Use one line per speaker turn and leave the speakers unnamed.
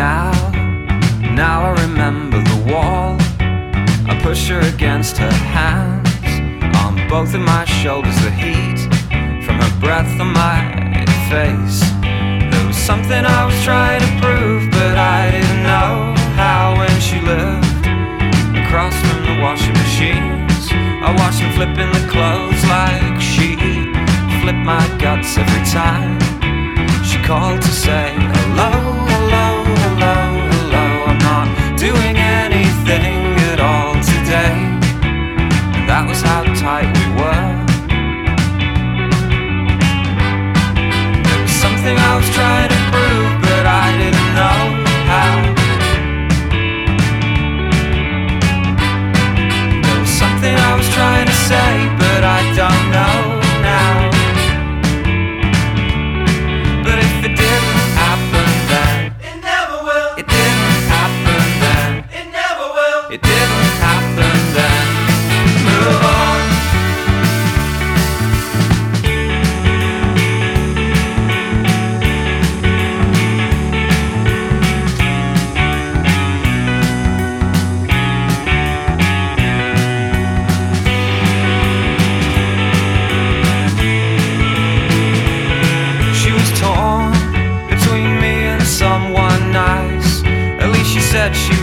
Now I remember the wall. I push her against her hands. On both of my shoulders the heat from her breath on my face. There was something I was trying to prove, but I didn't know how. When she lived across from the washing machines, I watched them flipping the clothes like she flipped my guts every time she called to say hello, hello, hello, hello. I'm not doing anything at all today. And that was how tight we were. There was something I was trying to prove, but I didn't know how. There was something I was trying to say, but I don't know now. But if it didn't happen then,
it never will.
it didn't happen then,
It never will.
it didn't happen then. Move on. She was torn between me and someone nice. At least she said she